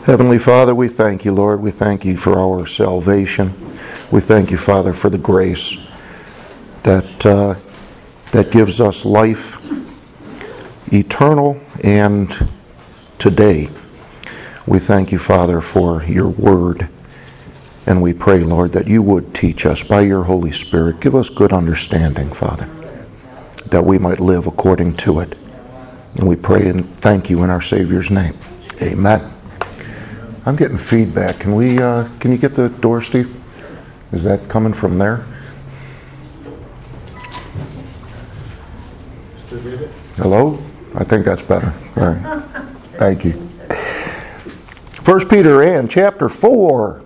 Heavenly Father, we thank you, Lord. We thank you for our salvation. We thank you, Father, for the grace that gives us life eternal and today. We thank you, Father, for your word. And we pray, Lord, that you would teach us by your Holy Spirit. Give us good understanding, Father, that we might live according to it. And we pray and thank you in our Savior's name. Amen. I'm getting feedback. Can you get the door, Steve? Is that coming from there? Hello? I think that's better. All right. Thank you. 1 Peter and chapter 4.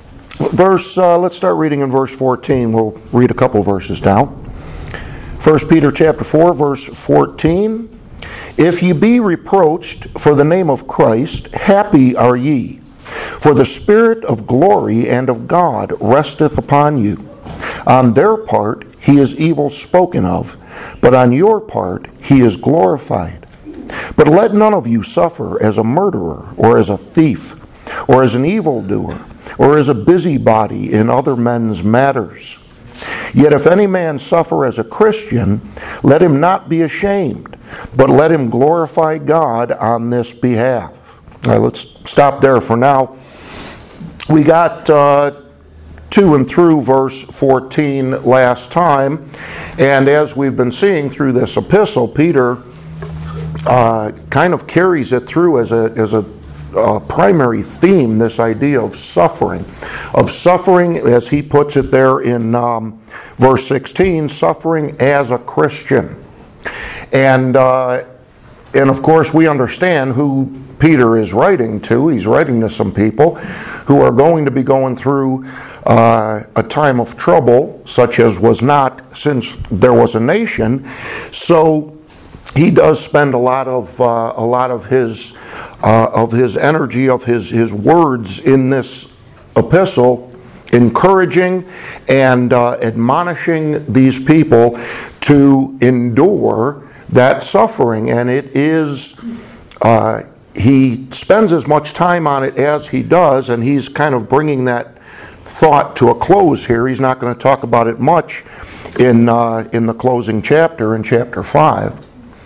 Let's start reading in verse 14. We'll read a couple verses down. 1 Peter chapter 4, verse 14. If ye be reproached for the name of Christ, happy are ye. For the Spirit of glory and of God resteth upon you. On their part he is evil spoken of, but on your part he is glorified. But let none of you suffer as a murderer, or as a thief, or as an evildoer, or as a busybody in other men's matters. Yet if any man suffer as a Christian, let him not be ashamed, but let him glorify God on this behalf. All right, let's stop there for now. We got to and through verse 14 last time, and as we've been seeing through this epistle, Peter kind of carries it through as a primary theme, this idea of suffering, as he puts it there in verse 16, suffering as a Christian. And of course we understand who Peter is writing to. He's writing to some people who are going to be going through a time of trouble, such as was not since there was a nation. So he does spend a lot of his energy, of his words in this epistle, encouraging and admonishing these people to endure that suffering. And it is, he spends as much time on it as he does, and he's kind of bringing that thought to a close here. He's not going to talk about it much in the closing chapter, in chapter 5.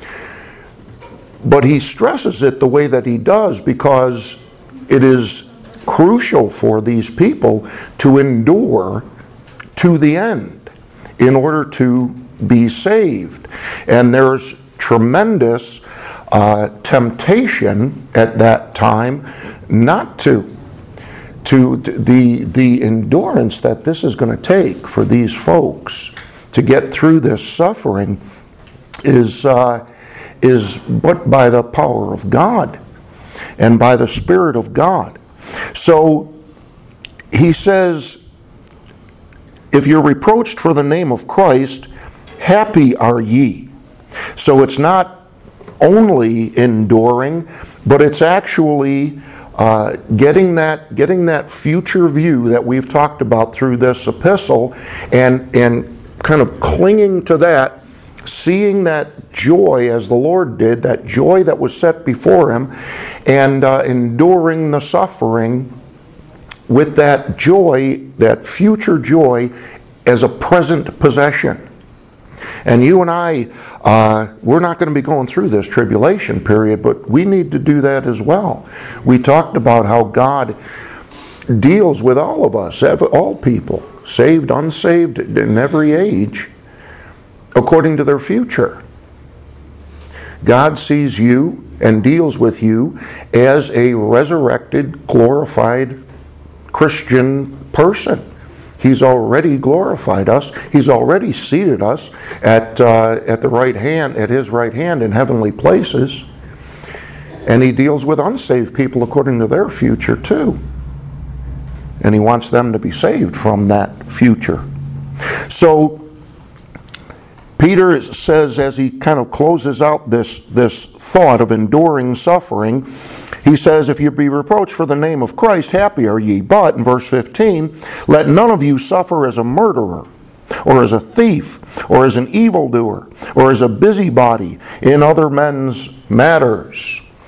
But he stresses it the way that he does because it is crucial for these people to endure to the end in order to be saved. And there's tremendous temptation at that time not to the endurance that this is going to take for these folks to get through this suffering is but by the power of God and by the Spirit of God. So he says, if you're reproached for the name of Christ, happy are ye. So it's not only enduring, but it's actually getting that future view that we've talked about through this epistle, and kind of clinging to that, seeing that joy as the Lord did, that joy that was set before him, and enduring the suffering with that joy, that future joy, as a present possession. And you and I, we're not going to be going through this tribulation period, but we need to do that as well. We talked about how God deals with all of us, all people, saved, unsaved, in every age, according to their future. God sees you and deals with you as a resurrected, glorified Christian person. He's already glorified us. He's already seated us at the right hand, at his right hand in heavenly places. And he deals with unsaved people according to their future too. And he wants them to be saved from that future. So Peter says, as he kind of closes out this thought of enduring suffering, he says, if you be reproached for the name of Christ, happy are ye. But, in verse 15, let none of you suffer as a murderer, or as a thief, or as an evildoer, or as a busybody in other men's matters.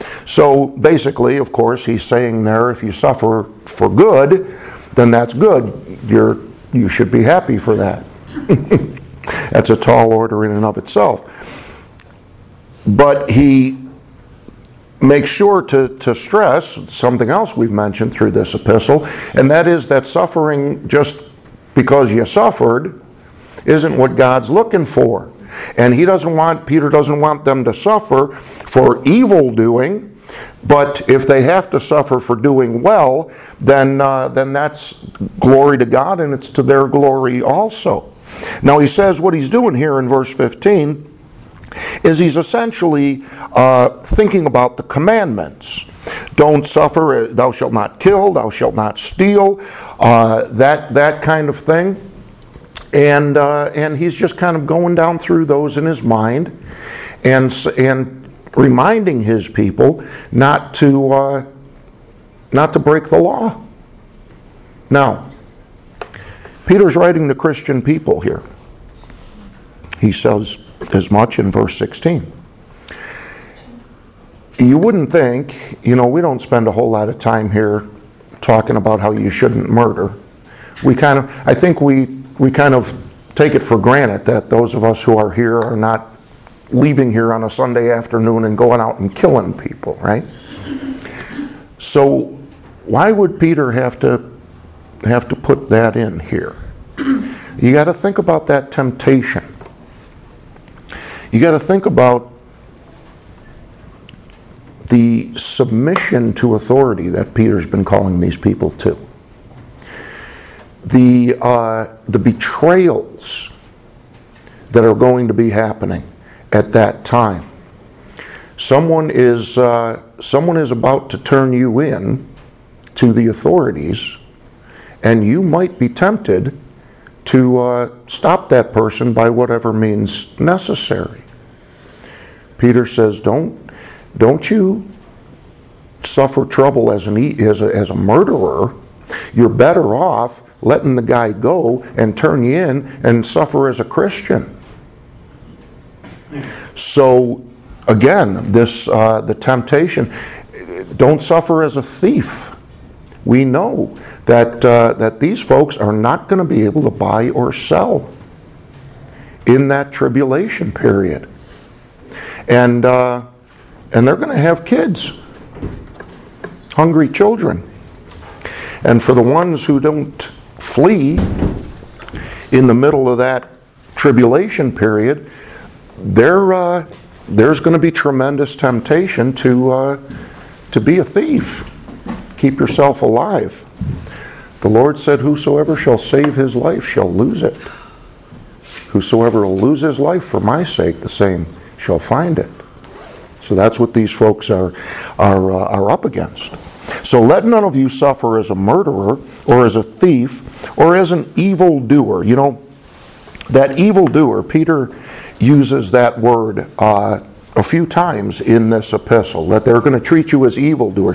So basically, of course, he's saying there, if you suffer for good, then that's good. You should be happy for that. That's a tall order in and of itself. But he makes sure to stress something else we've mentioned through this epistle, and that is that suffering just because you suffered isn't what God's looking for. And Peter doesn't want them to suffer for evil doing, but if they have to suffer for doing well, then that's glory to God, and it's to their glory also. Now he says what he's doing here in verse 15 is he's essentially thinking about the commandments. Don't suffer, thou shalt not kill, thou shalt not steal, that kind of thing. And he's just kind of going down through those in his mind and reminding his people not to break the law. Now, Peter's writing to Christian people here. He says as much in verse 16. You wouldn't think, we don't spend a whole lot of time here talking about how you shouldn't murder. I think we kind of take it for granted that those of us who are here are not leaving here on a Sunday afternoon and going out and killing people, right? So why would Peter have to put that in here? You got to think about that temptation. You got to think about the submission to authority that Peter's been calling these people to. The betrayals that are going to be happening at that time. Someone is about to turn you in to the authorities, and you might be tempted to stop that person by whatever means necessary. Peter says, don't you suffer trouble as a murderer. You're better off letting the guy go and turn you in and suffer as a Christian. So again, the temptation, don't suffer as a thief. We know that these folks are not going to be able to buy or sell in that tribulation period. And they're going to have kids, hungry children. And for the ones who don't flee in the middle of that tribulation period, there's going to be tremendous temptation to be a thief. Keep yourself alive. The Lord said, whosoever shall save his life shall lose it. Whosoever will lose his life for my sake, the same shall find it. So that's what these folks are up against. So let none of you suffer as a murderer or as a thief or as an evildoer. That evildoer, Peter uses that word a few times in this epistle, that they're going to treat you as evildoers.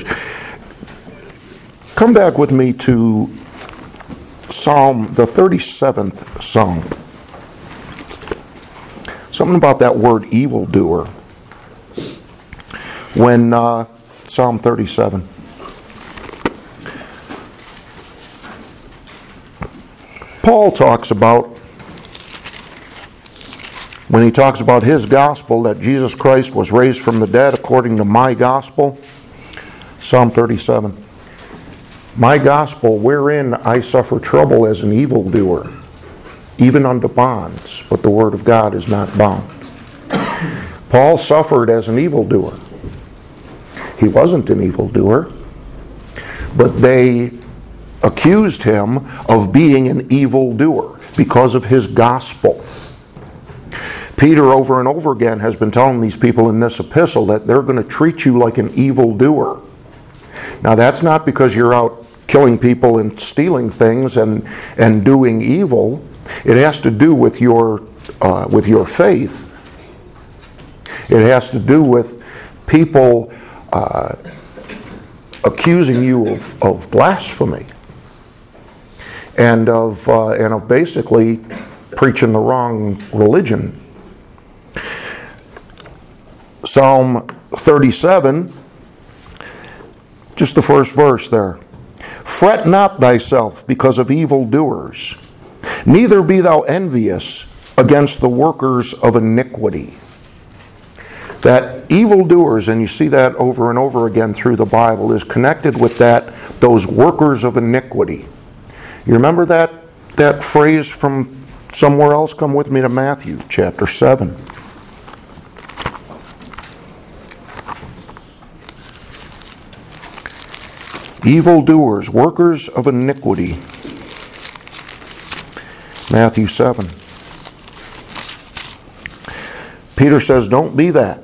Come back with me to the 37th Psalm. Something about that word evildoer. When Psalm 37. Paul talks about, when he talks about his gospel, that Jesus Christ was raised from the dead according to my gospel. Psalm 37. My gospel, wherein I suffer trouble as an evildoer, even unto bonds, but the word of God is not bound. Paul suffered as an evildoer. He wasn't an evildoer, but they accused him of being an evildoer because of his gospel. Peter over and over again has been telling these people in this epistle that they're going to treat you like an evildoer. Now that's not because you're out killing people and stealing things and doing evil. It has to do with your faith. It has to do with people accusing you of blasphemy and of basically preaching the wrong religion. Psalm 37 Just the first verse there. Fret not thyself because of evildoers, neither be thou envious against the workers of iniquity. That evildoers, and you see that over and over again through the Bible, is connected with those workers of iniquity. You remember that phrase from somewhere else? Come with me to Matthew chapter 7. Evildoers, workers of iniquity. Matthew 7. Peter says, don't be that.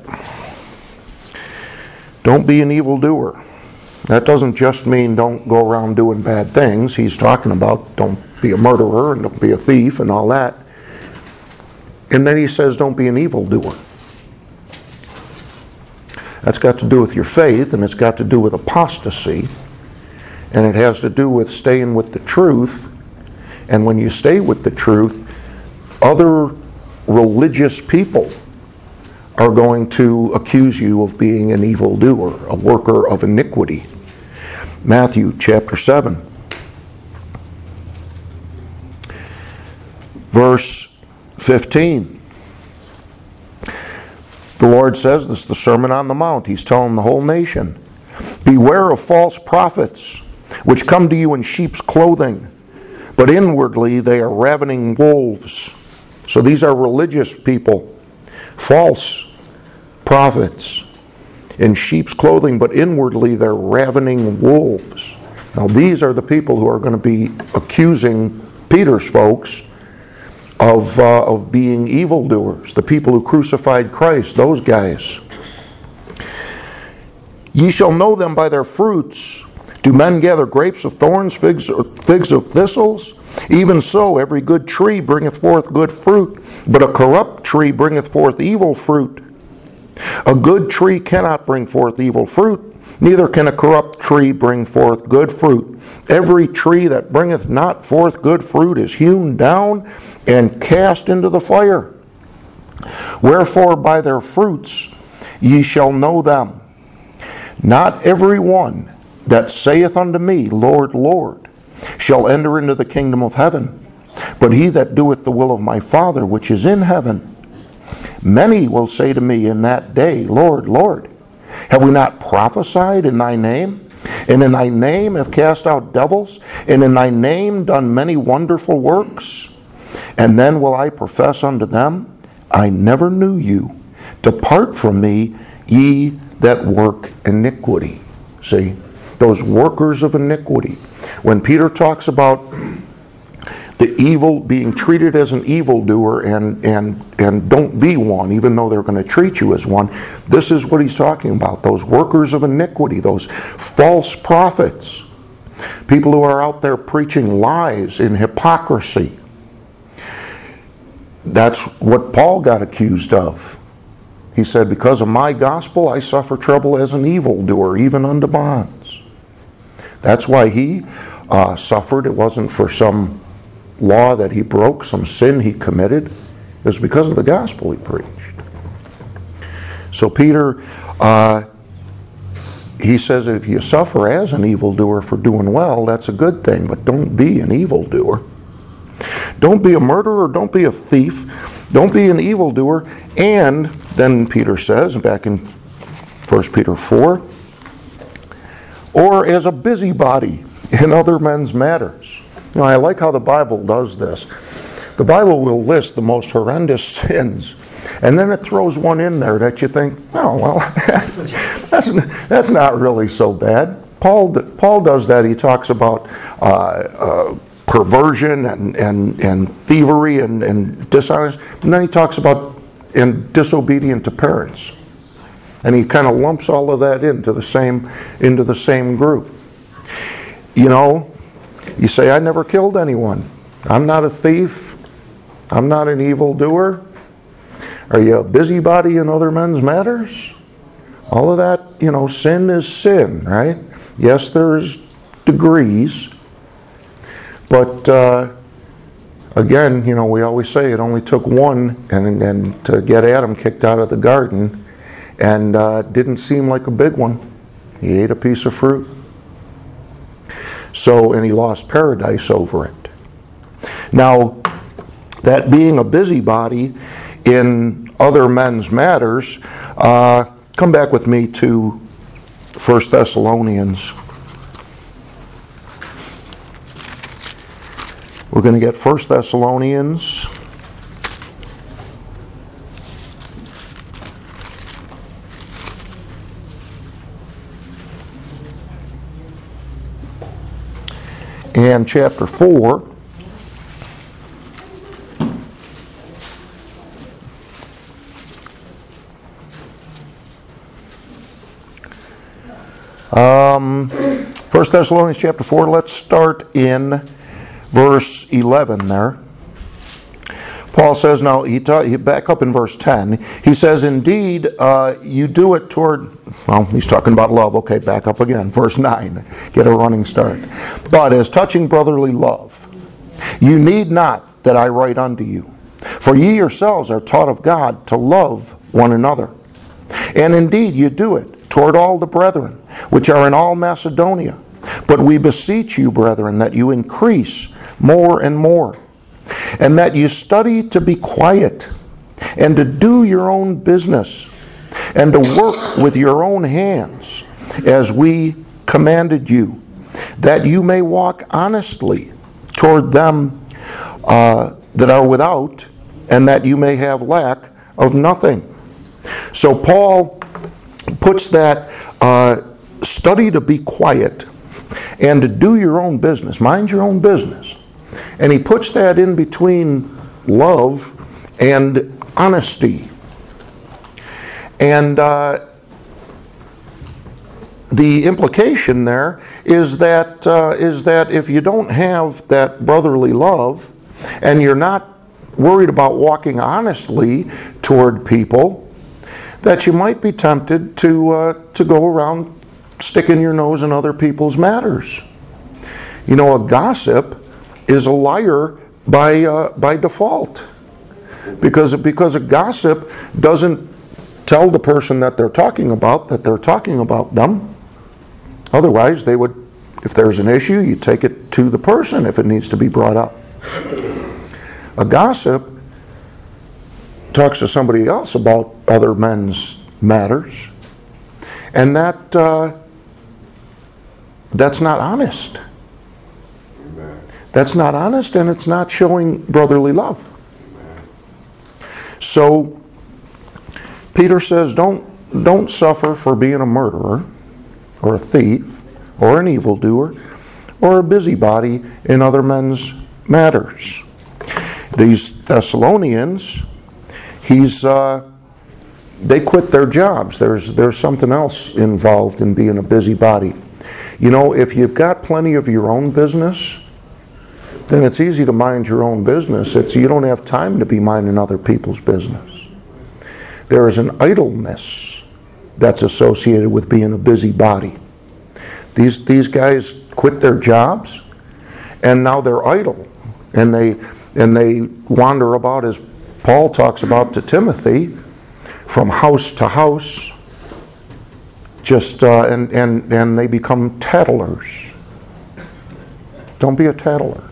Don't be an evildoer. That doesn't just mean don't go around doing bad things. He's talking about don't be a murderer and don't be a thief and all that. And then he says don't be an evildoer. That's got to do with your faith, and it's got to do with apostasy. And it has to do with staying with the truth. And when you stay with the truth, other religious people are going to accuse you of being an evildoer, a worker of iniquity. Matthew chapter 7. Verse 15. The Lord says, this is the Sermon on the Mount. He's telling the whole nation, beware of false prophets, which come to you in sheep's clothing, but inwardly they are ravening wolves. So these are religious people, false prophets in sheep's clothing, but inwardly they're ravening wolves. Now these are the people who are going to be accusing Peter's folks of being evildoers, the people who crucified Christ, those guys. Ye shall know them by their fruits. Do men gather grapes of thorns, figs of thistles? Even so, every good tree bringeth forth good fruit, but a corrupt tree bringeth forth evil fruit. A good tree cannot bring forth evil fruit, neither can a corrupt tree bring forth good fruit. Every tree that bringeth not forth good fruit is hewn down and cast into the fire. Wherefore by their fruits ye shall know them. Not every one that saith unto me, Lord, Lord, shall enter into the kingdom of heaven, but he that doeth the will of my Father which is in heaven. Many will say to me in that day, Lord, Lord, have we not prophesied in thy name? And in thy name have cast out devils? And in thy name done many wonderful works? And then will I profess unto them, I never knew you. Depart from me, ye that work iniquity. See, those workers of iniquity. When Peter talks about the evil, being treated as an evildoer and don't be one, even though they're going to treat you as one, this is what he's talking about. Those workers of iniquity, those false prophets, people who are out there preaching lies in hypocrisy. That's what Paul got accused of. He said, because of my gospel I suffer trouble as an evildoer, even unto bonds. That's why he suffered. It wasn't for some law that he broke, some sin he committed. It was because of the gospel he preached. So Peter, he says if you suffer as an evildoer for doing well, that's a good thing, but don't be an evildoer. Don't be a murderer, don't be a thief, don't be an evildoer. And then Peter says, back in 1 Peter 4, or as a busybody in other men's matters. You know, I like how the Bible does this. The Bible will list the most horrendous sins, and then it throws one in there that you think, oh, well, that's not really so bad. Paul does that. He talks about perversion and thievery and dishonest, and then he talks about disobedient to parents. And he kind of lumps all of that into the same group. You know, you say, I never killed anyone. I'm not a thief. I'm not an evildoer. Are you a busybody in other men's matters? All of that, you know, sin is sin, right? Yes, there's degrees. But again, you know, we always say it only took one and to get Adam kicked out of the garden. And it didn't seem like a big one. He ate a piece of fruit. So, and he lost paradise over it. Now, that being a busybody in other men's matters, come back with me to 1 Thessalonians. We're going to get 1 Thessalonians. And chapter 4. First Thessalonians chapter 4, let's start in verse 11 there. Paul says, now, he back up in verse 10, he says, indeed, you do it toward, well, he's talking about love. Okay, back up again. Verse 9, get a running start. But as touching brotherly love, you need not that I write unto you, for ye yourselves are taught of God to love one another. And indeed, you do it toward all the brethren, which are in all Macedonia. But we beseech you, brethren, that you increase more and more, and that you study to be quiet, and to do your own business, and to work with your own hands, as we commanded you, that you may walk honestly toward them that are without, and that you may have lack of nothing. So Paul puts that study to be quiet and to do your own business, mind your own business. And he puts that in between love and honesty. And the implication there is that if you don't have that brotherly love and you're not worried about walking honestly toward people, that you might be tempted to go around sticking your nose in other people's matters. You know, a gossip is a liar by default, because a gossip doesn't tell the person that they're talking about them. Otherwise, they would, if there's an issue, you take it to the person if it needs to be brought up. A gossip talks to somebody else about other men's matters, and that's not honest. Amen. That's not honest, and it's not showing brotherly love. Amen. So Peter says, don't suffer for being a murderer, or a thief, or an evildoer, or a busybody in other men's matters. These Thessalonians, they quit their jobs. There's something else involved in being a busybody. You know, if you've got plenty of your own business, then it's easy to mind your own business. You don't have time to be minding other people's business. There is an idleness that's associated with being a busybody. These guys quit their jobs, and now they're idle, and they wander about, as Paul talks about to Timothy, from house to house, just and they become tattlers. Don't be a tattler.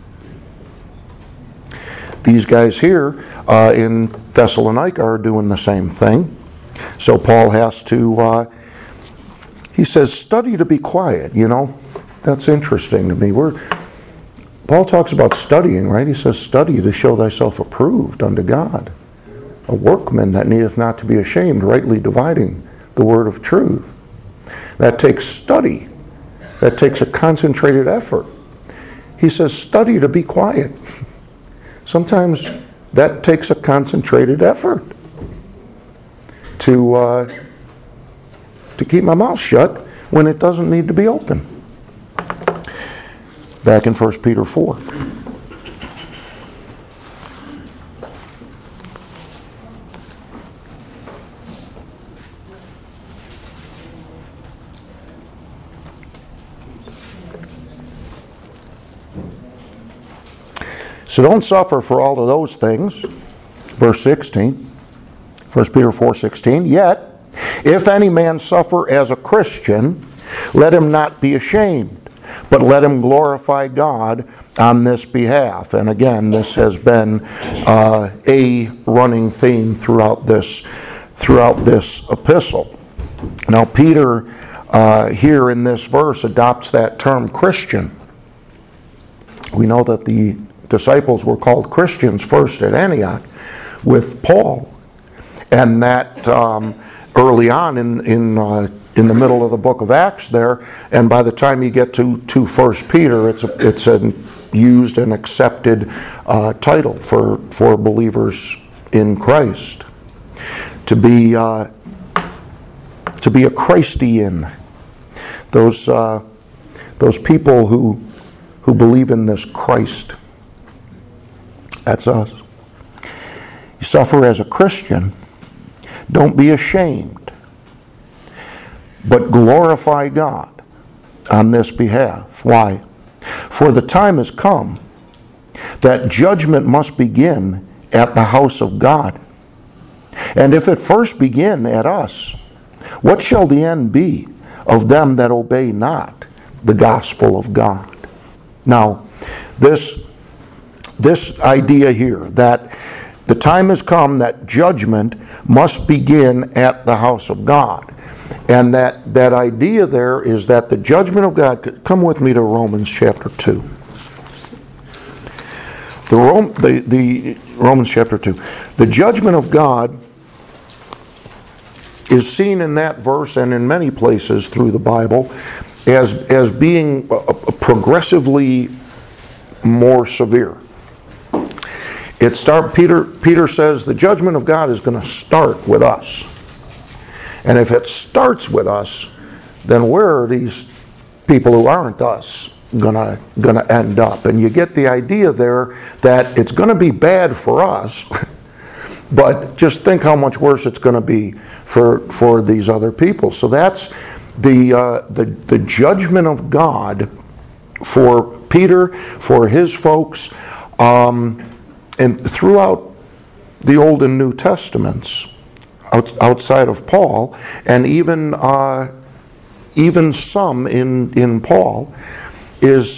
These guys here in Thessalonica are doing the same thing. So Paul has to, he says, study to be quiet. You know, that's interesting to me. Paul talks about studying, right? He says, study to show thyself approved unto God, a workman that needeth not to be ashamed, rightly dividing the word of truth. That takes study. That takes a concentrated effort. He says, study to be quiet. Sometimes that takes a concentrated effort to keep my mouth shut when it doesn't need to be open. Back in 1 Peter 4. So don't suffer for all of those things. Verse 16, 1 Peter 4:16. Yet, if any man suffer as a Christian, let him not be ashamed, but let him glorify God on this behalf. And again, this has been a running theme throughout this epistle. Now, Peter here in this verse adopts that term Christian. We know that the disciples were called Christians first at Antioch with Paul, and that early on in the middle of the book of Acts there, and by the time you get to 1 Peter, it's a used and accepted title for believers in Christ. To be a Christian, those people who believe in this Christ. That's us. You suffer as a Christian, don't be ashamed, but glorify God on this behalf. Why? For the time has come that judgment must begin at the house of God. And if it first begin at us, what shall the end be of them that obey not the gospel of God? Now, this idea here that the time has come that judgment must begin at the house of God. And that idea there is that the judgment of God, come with me to Romans chapter 2. The Romans chapter 2. The judgment of God is seen in that verse and in many places through the Bible as being progressively more severe. Peter says the judgment of God is going to start with us. And if it starts with us, then where are these people who aren't us gonna end up? And you get the idea there that it's going to be bad for us, but just think how much worse it's going to be for these other people. So that's the judgment of God for Peter, for his folks, and throughout the Old and New Testaments, outside of Paul, and even some in Paul, is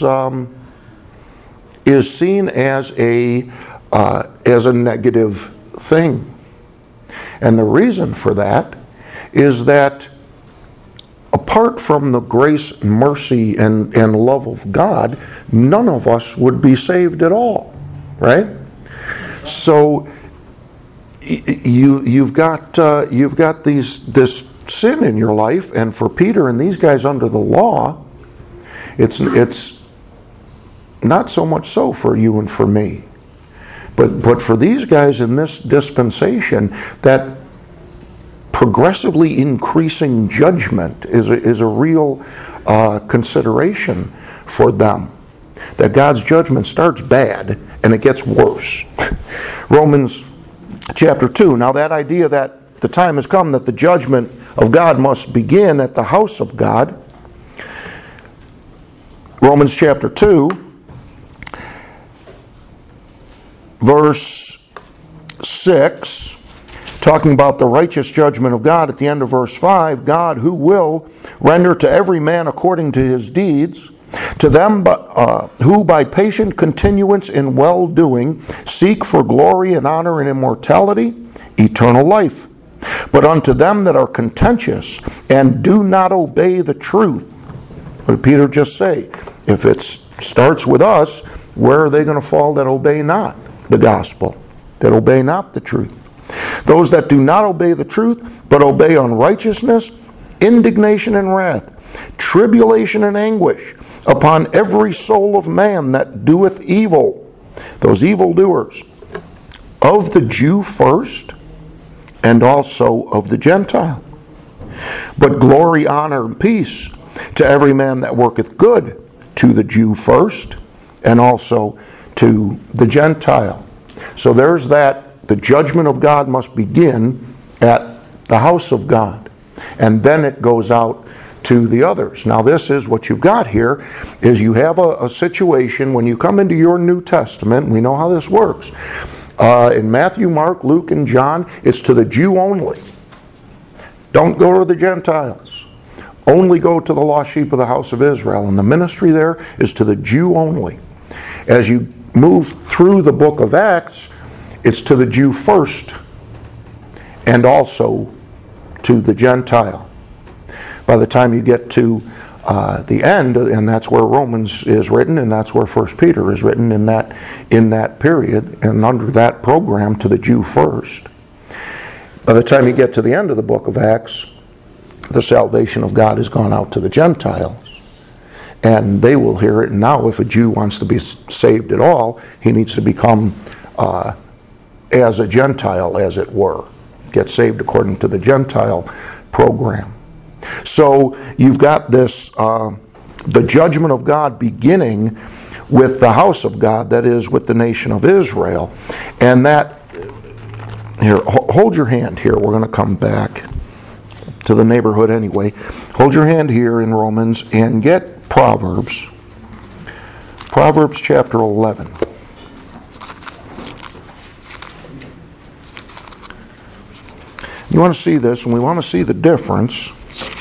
seen as a negative thing. And the reason for that is that apart from the grace, mercy, and love of God, none of us would be saved at all, right? So you've got this sin in your life, and for Peter and these guys under the law, it's not so much so for you and for me, but for these guys in this dispensation, that progressively increasing judgment is a real consideration for them. That God's judgment starts bad and it gets worse. Romans chapter 2. Now that idea that the time has come that the judgment of God must begin at the house of God. Romans chapter 2, verse 6, talking about the righteous judgment of God. At the end of verse 5, God who will render to every man according to his deeds, to them who by patient continuance in well-doing seek for glory and honor and immortality, eternal life. But unto them that are contentious and do not obey the truth. What did Peter just say? If it starts with us, where are they going to fall that obey not the gospel, that obey not the truth? Those that do not obey the truth, but obey unrighteousness, indignation and wrath, tribulation and anguish upon every soul of man that doeth evil, those evildoers, of the Jew first, and also of the Gentile. But glory, honor, and peace to every man that worketh good, to the Jew first, and also to the Gentile. So there's that. The judgment of God must begin at the house of God, and then it goes out to the others. Now this is what you've got here, is you have a situation when you come into your New Testament, and we know how this works. In Matthew, Mark, Luke, and John, it's to the Jew only. Don't go to the Gentiles. only go to the lost sheep of the house of Israel. And the ministry there is to the Jew only. As you move through the book of Acts, it's to the Jew first and also to the Gentile. By the time you get to the end, and that's where Romans is written, and that's where 1 Peter is written in that period, and under that program to the Jew first. By the time you get to the end of the book of Acts, the salvation of God has gone out to the Gentiles, and they will hear it. And now if a Jew wants to be saved at all, he needs to become as a Gentile, as it were. Get saved according to the Gentile program. So you've got this, the judgment of God beginning with the house of God, that is, with the nation of Israel. And that, here, hold your hand here. We're going to come back to the neighborhood anyway. Hold your hand here in Romans and get Proverbs. Proverbs chapter 11. You want to see this, and we want to see the difference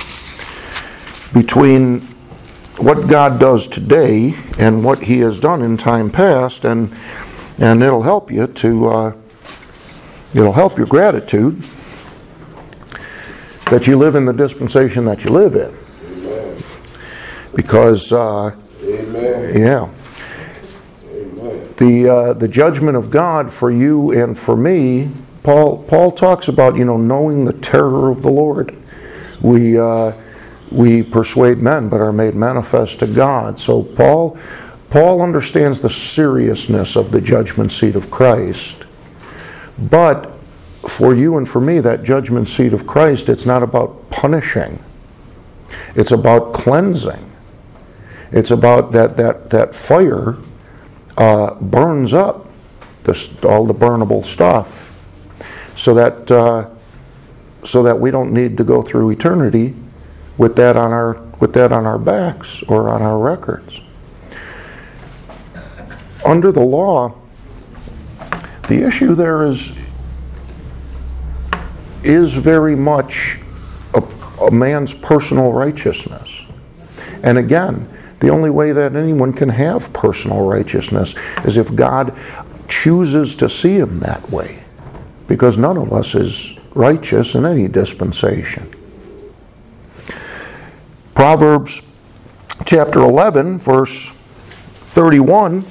between what God does today and what He has done in time past, and it'll help you to it'll help your gratitude that you live in the dispensation that you live in. Amen. Because Amen. yeah, Amen. the judgment of God for you and for me. Paul talks about, knowing the terror of the Lord. We persuade men, but are made manifest to God. So Paul understands the seriousness of the judgment seat of Christ. But for you and for me, that judgment seat of Christ, it's not about punishing. It's about cleansing. It's about that fire burns up all the burnable stuff, so that we don't need to go through eternity with that on our backs or on our records. Under the law, the issue there is very much a man's personal righteousness. And again, the only way that anyone can have personal righteousness is if God chooses to see him that way. Because none of us is righteous in any dispensation. Proverbs chapter 11, verse 31,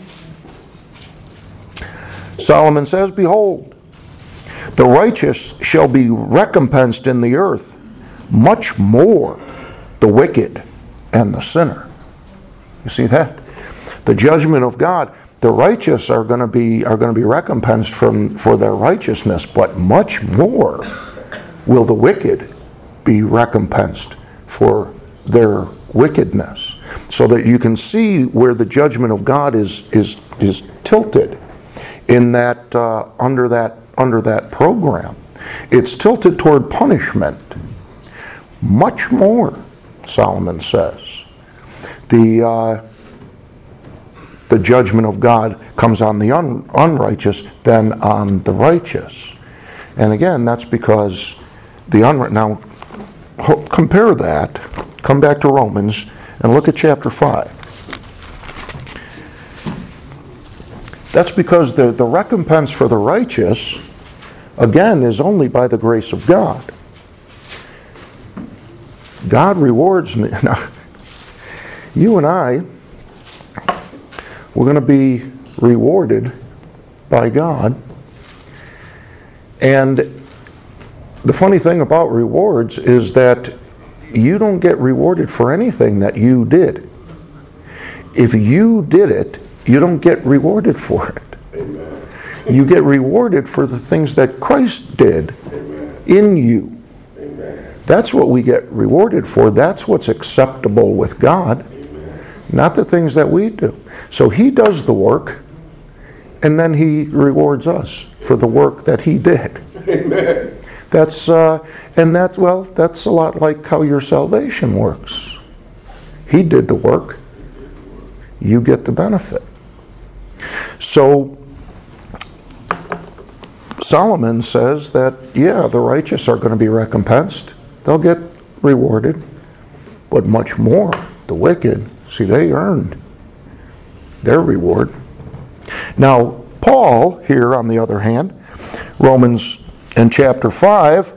Solomon says, "Behold, the righteous shall be recompensed in the earth, much more the wicked and the sinner." You see that? The judgment of God, the righteous are going to be recompensed for their righteousness, but much more will the wicked be recompensed for their wickedness. So that you can see where the judgment of God is tilted in that under that program. It's tilted toward punishment. Much more, Solomon says. The judgment of God comes on the unrighteous than on the righteous. And again, that's because now compare that, come back to Romans and look at chapter 5. That's because the recompense for the righteous, again, is only by the grace of God. God rewards me. Now, you and I, we're going to be rewarded by God. And the funny thing about rewards is that you don't get rewarded for anything that you did. If you did it, you don't get rewarded for it. Amen. You get rewarded for the things that Christ did Amen. in you. Amen. That's what we get rewarded for. That's what's acceptable with God. Amen. Not the things that we do. So He does the work, and then He rewards us for the work that He did. Amen. That's a lot like how your salvation works. He did the work. You get the benefit. So Solomon says that, the righteous are going to be recompensed. They'll get rewarded. but much more the wicked. See, they earned their reward. Now, Paul, here on the other hand, Romans in chapter 5,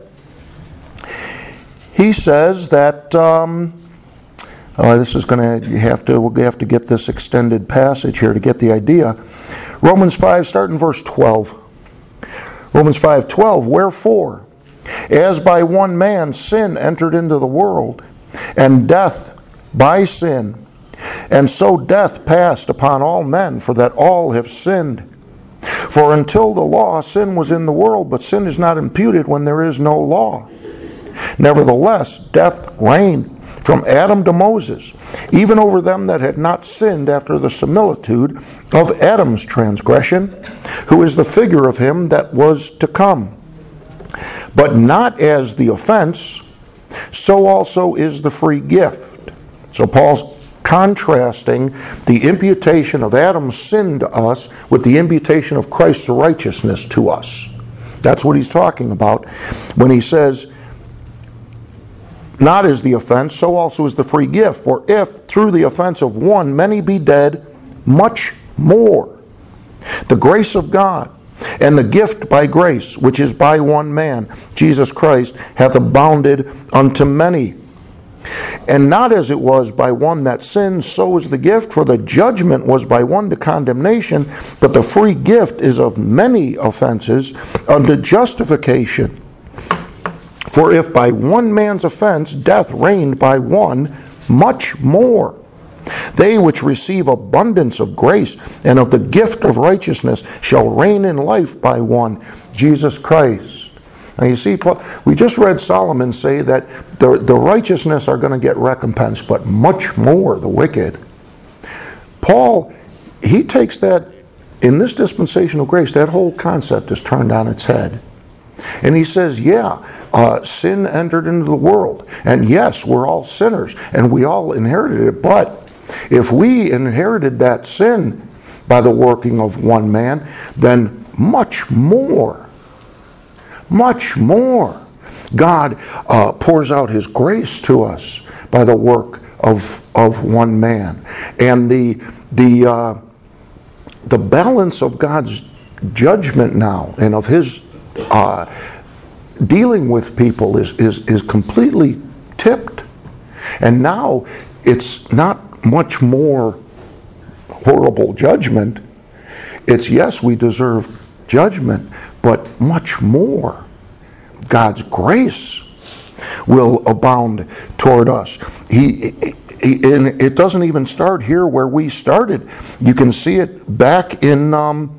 he says that this is going to we'll have to get this extended passage here to get the idea. Romans 5, starting verse 12. Romans 5:12. Wherefore, as by one man sin entered into the world, and death by sin, and so death passed upon all men, for that all have sinned. For until the law, sin was in the world, but sin is not imputed when there is no law. Nevertheless, death reigned from Adam to Moses, even over them that had not sinned after the similitude of Adam's transgression, who is the figure of him that was to come. But not as the offense, so also is the free gift. So Paul's contrasting the imputation of Adam's sin to us with the imputation of Christ's righteousness to us. That's what he's talking about when he says, not as the offense, so also is the free gift. For if through the offense of one many be dead, much more the grace of God and the gift by grace, which is by one man, Jesus Christ, hath abounded unto many. And not as it was by one that sinned, so is the gift. For the judgment was by one to condemnation, but the free gift is of many offenses unto justification. For if by one man's offense death reigned by one, much more they which receive abundance of grace and of the gift of righteousness shall reign in life by one, Jesus Christ. Now you see, we just read Solomon say that the righteousness are going to get recompensed, but much more the wicked. Paul, he takes that, in this dispensation of grace, that whole concept is turned on its head. And he says, sin entered into the world. And yes, we're all sinners, and we all inherited it. But if we inherited that sin by the working of one man, then much more, God pours out His grace to us by the work of one man. And the balance of God's judgment now and of His dealing with people is completely tipped. And now it's not much more horrible judgment. It's, yes, we deserve judgment, but much more God's grace will abound toward us. And it doesn't even start here where we started. You can see it back in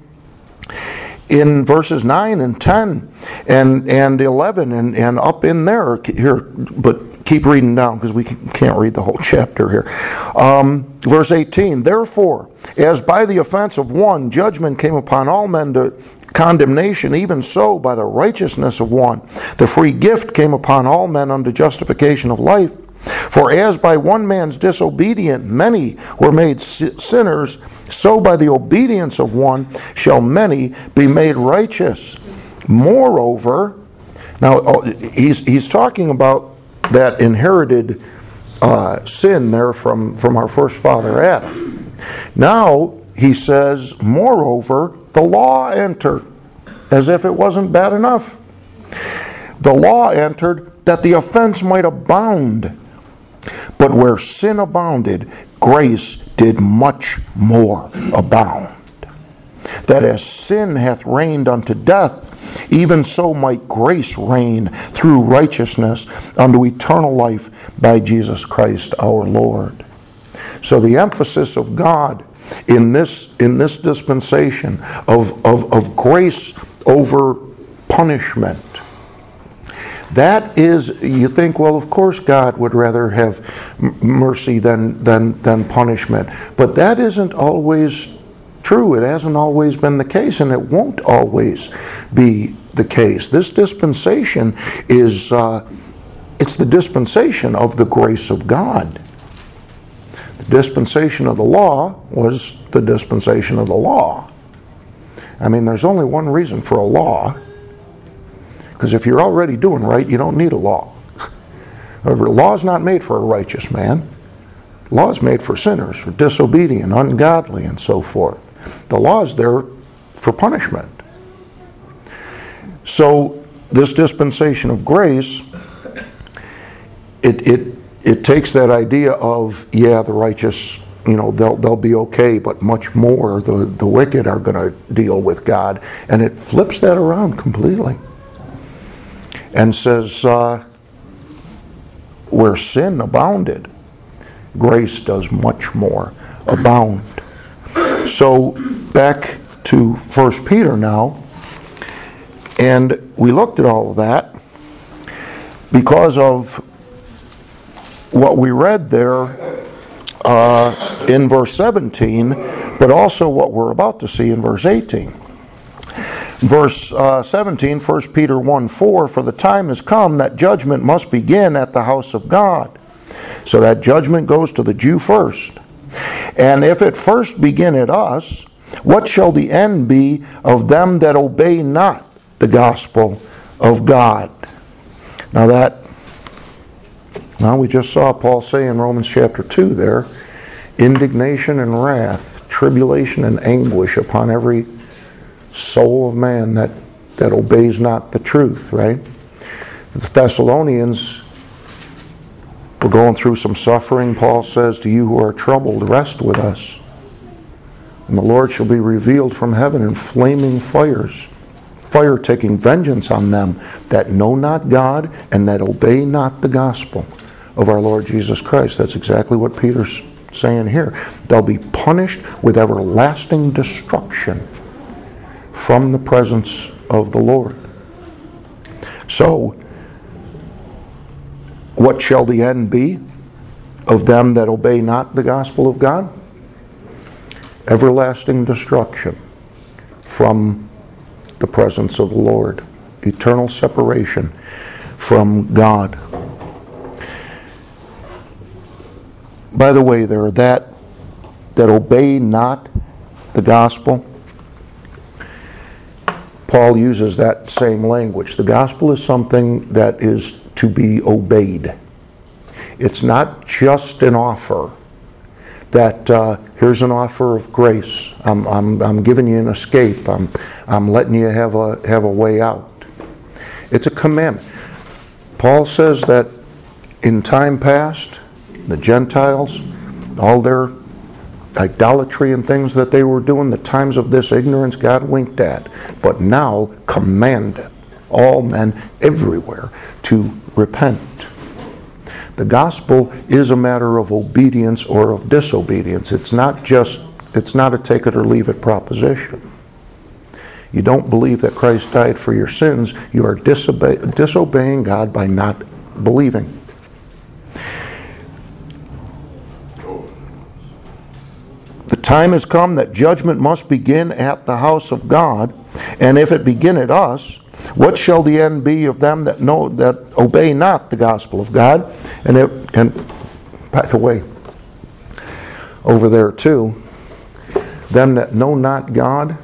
verses 9 and 10 and 11 and up in there here, but keep reading down because we can't read the whole chapter here. Verse 18, therefore, as by the offense of one judgment came upon all men to condemnation, even so by the righteousness of one the free gift came upon all men unto justification of life. For as by one man's disobedience many were made sinners, so by the obedience of one shall many be made righteous. Moreover, now he's talking about that inherited sin there from our first father Adam. Now he says, moreover, the law entered, as if it wasn't bad enough. The law entered that the offense might abound. But where sin abounded, grace did much more abound. That as sin hath reigned unto death, even so might grace reign through righteousness unto eternal life by Jesus Christ our Lord. So the emphasis of God in this dispensation of grace over punishment, that is, you think, well, of course God would rather have mercy than punishment. But that isn't always true. It hasn't always been the case, and it won't always be the case. This dispensation is, it's the dispensation of the grace of God. The dispensation of the law was the dispensation of the law. I mean, there's only one reason for a law. Because if you're already doing right, you don't need a law. Law is not made for a righteous man. Law is made for sinners, for disobedient, ungodly, and so forth. The law is there for punishment. So this dispensation of grace, it takes that idea of, yeah, the righteous, they'll be okay, but much more the wicked are going to deal with God, and it flips that around completely and says, where sin abounded, grace does much more abound. So back to 1 Peter now, and we looked at all of that because of what we read there in verse 17, but also what we're about to see in verse 18. Verse 17, 1 Peter 1:4, for the time has come that judgment must begin at the house of God. So that judgment goes to the Jew first. And if it first begin at us, what shall the end be of them that obey not the gospel of God? Now we just saw Paul say in Romans chapter 2 there, indignation and wrath, tribulation and anguish upon every soul of man that obeys not the truth, right? The Thessalonians were going through some suffering. Paul says, to you who are troubled, rest with us. And the Lord shall be revealed from heaven in flaming fires, fire taking vengeance on them that know not God and that obey not the gospel of our Lord Jesus Christ. That's exactly what Peter's saying here. They'll be punished with everlasting destruction from the presence of the Lord. So, what shall the end be of them that obey not the gospel of God? Everlasting destruction from the presence of the Lord. Eternal separation from God. By the way, there are that obey not the gospel. Paul uses that same language. The gospel is something that is to be obeyed. It's not just an offer that here's an offer of grace. I'm giving you an escape. I'm letting you have a way out. It's a commandment. Paul says that in time past, the Gentiles, all their idolatry and things that they were doing, the times of this ignorance God winked at, but now commanded all men everywhere to repent. The gospel is a matter of obedience or of disobedience. It's not a take it or leave it proposition. You don't believe that Christ died for your sins, you are disobeying God by not believing. The time has come that judgment must begin at the house of God, and if it begin at us, what shall the end be of them that obey not the gospel of God? And by the way, over there too, them that know not God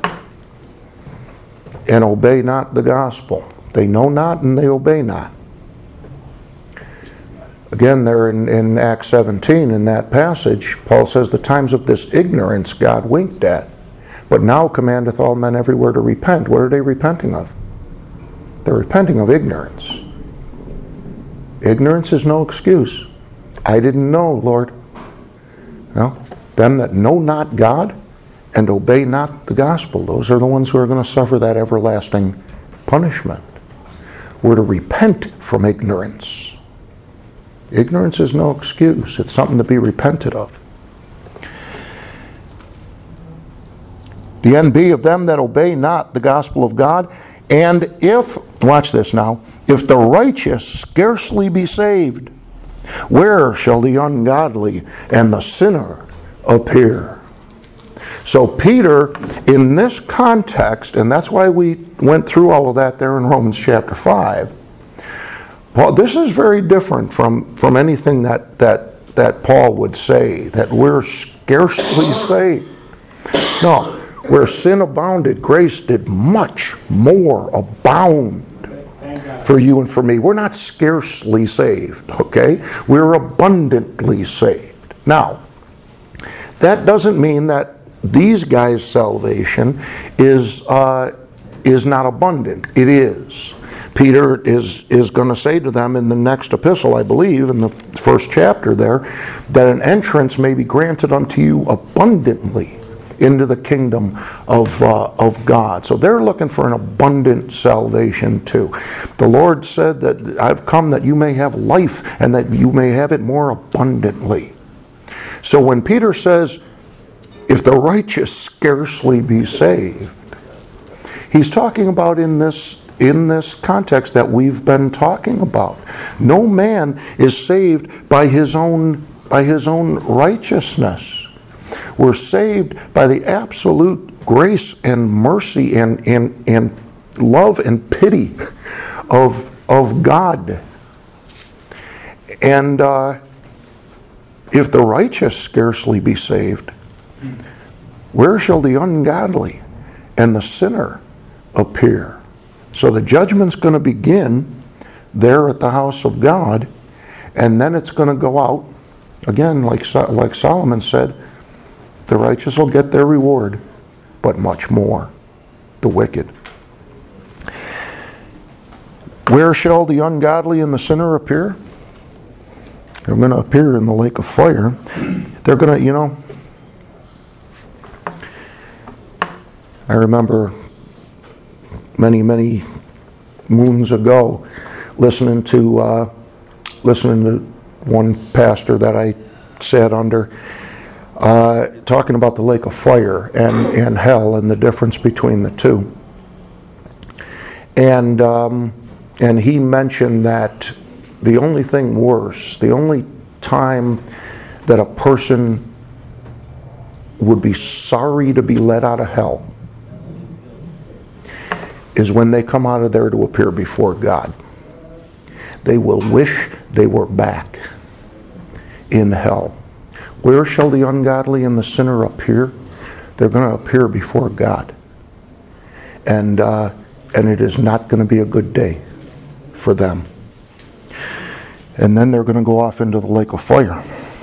and obey not the gospel. They know not and they obey not. Again, there in Acts 17, in that passage, Paul says, the times of this ignorance God winked at, but now commandeth all men everywhere to repent. What are they repenting of? They're repenting of ignorance. Ignorance is no excuse. I didn't know, Lord. No. Them that know not God and obey not the gospel, those are the ones who are going to suffer that everlasting punishment. We're to repent from ignorance. Ignorance is no excuse. It's something to be repented of. The end be of them that obey not the gospel of God. And if, watch this now, if the righteous scarcely be saved, where shall the ungodly and the sinner appear? So Peter, in this context, and that's why we went through all of that there in Romans chapter 5, Paul, this is very different from anything that Paul would say, that we're scarcely saved. No, where sin abounded, grace did much more abound. for you and for me. We're not scarcely saved, okay? We're abundantly saved. Now, that doesn't mean that these guys' salvation is not abundant. It is. Peter is going to say to them in the next epistle, I believe, in the first chapter there, that an entrance may be granted unto you abundantly into the kingdom of God. So they're looking for an abundant salvation too. The Lord said that I've come that you may have life and that you may have it more abundantly. So when Peter says, if the righteous scarcely be saved, he's talking about in this context that we've been talking about. No man is saved by his own righteousness. We're saved by the absolute grace and mercy and love and pity of God. And if the righteous scarcely be saved, where shall the ungodly and the sinner appear? So the judgment's going to begin there at the house of God, and then it's going to go out. Again, like Solomon said, the righteous will get their reward, but much more, the wicked. Where shall the ungodly and the sinner appear? They're going to appear in the lake of fire. They're going to, I remember many moons ago listening to one pastor that I sat under talking about the lake of fire and hell and the difference between the two. And he mentioned that the only thing worse, the only time that a person would be sorry to be let out of hell is when they come out of there to appear before God. They will wish they were back in hell. Where shall the ungodly and the sinner appear? They're going to appear before God. And it is not going to be a good day for them. And then they're going to go off into the lake of fire.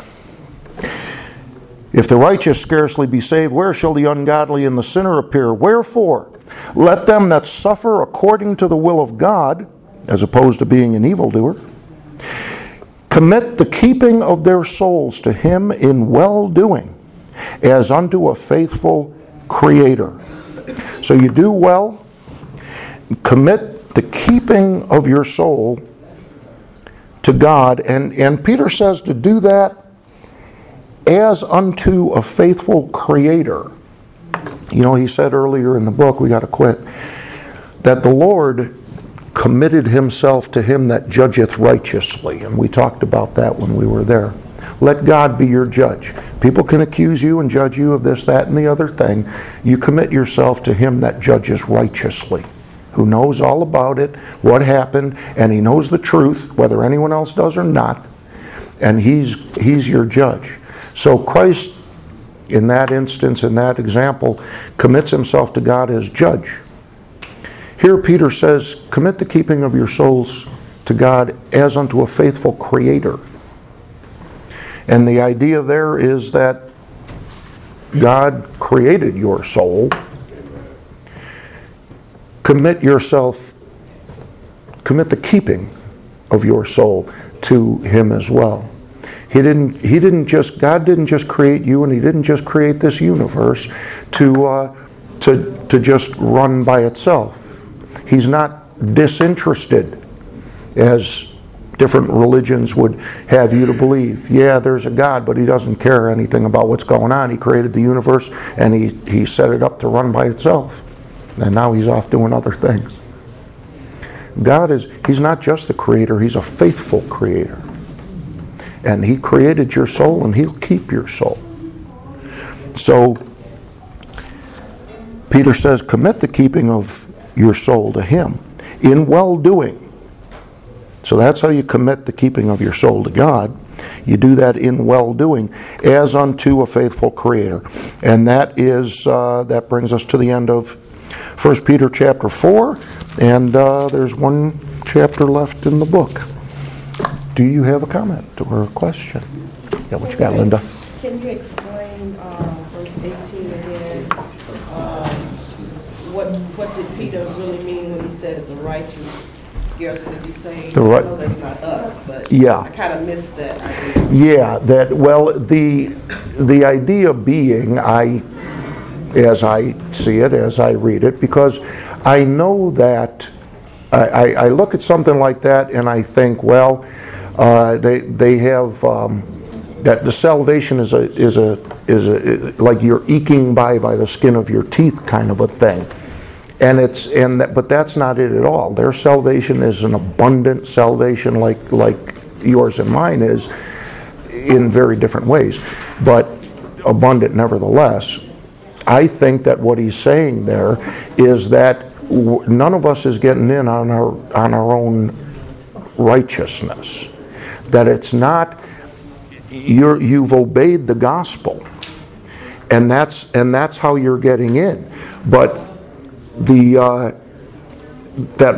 If the righteous scarcely be saved, where shall the ungodly and the sinner appear? Wherefore, let them that suffer according to the will of God, as opposed to being an evildoer, commit the keeping of their souls to him in well-doing, as unto a faithful Creator. So you do well, commit the keeping of your soul to God, and Peter says to do that as unto a faithful Creator. He said earlier in the book, we got to quit, that the Lord committed himself to him that judgeth righteously. And we talked about that when we were there. Let God be your judge. People can accuse you and judge you of this, that, and the other thing. You commit yourself to him that judges righteously, who knows all about it, what happened, and he knows the truth, whether anyone else does or not, and he's your judge. So Christ, in that instance, in that example, commits himself to God as judge. Here Peter says, commit the keeping of your souls to God as unto a faithful Creator. And the idea there is that God created your soul. Commit the keeping of your soul to him as well. God didn't just create you, and he didn't just create this universe to just run by itself. He's not disinterested, as different religions would have you to believe. Yeah, there's a God, but he doesn't care anything about what's going on. He created the universe, and he set it up to run by itself. And now he's off doing other things. He's not just the creator, he's a faithful creator. And he created your soul, and he'll keep your soul. So, Peter says, commit the keeping of your soul to him in well-doing. So that's how you commit the keeping of your soul to God. You do that in well-doing, as unto a faithful Creator. And that brings us to the end of 1 Peter chapter 4, and there's one chapter left in the book. Do you have a comment or a question? Yeah, what you got, Linda? Can you explain verse 18 again? What did Peter really mean when he said that the righteous scarcely be saved? I know that's not us, but yeah. I kind of missed that idea. Yeah, the idea being, as I see it, as I read it, because I know that I look at something like that and I think, well, they have that the salvation is a like you're eking by the skin of your teeth kind of a thing, but that's not it at all. Their salvation is an abundant salvation, like yours and mine is, in very different ways, but abundant nevertheless. I think that what he's saying there is that none of us is getting in on our own righteousness. That it's not you've obeyed the gospel, and that's how you're getting in. But that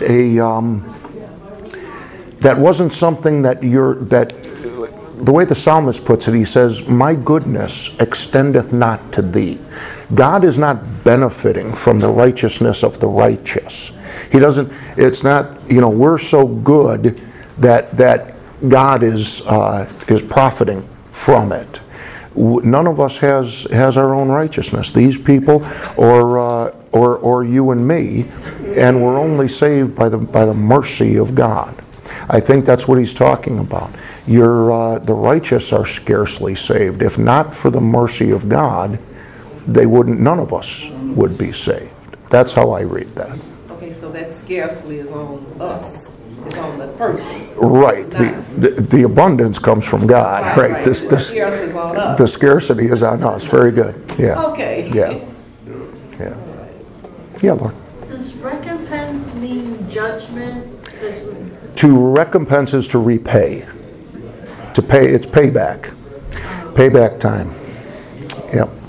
wasn't something that the way the psalmist puts it, he says, "My goodness extendeth not to thee." God is not benefiting from the righteousness of the righteous. He doesn't. It's not. We're so good that God is profiting from it. None of us has our own righteousness. These people, or you and me, and we're only saved by the mercy of God. I think that's what he's talking about. The righteous are scarcely saved. If not for the mercy of God, none of us would be saved. That's how I read that. Okay, so that scarcely is on us. It's on the person. Right. The abundance comes from God. Right. The scarcity is on us. The scarcity is on us. Very good. Yeah. Okay. Yeah. Yeah. Yeah, Lord. Does recompense mean judgment? To recompense is to repay. To pay, it's payback. Payback time. Yep.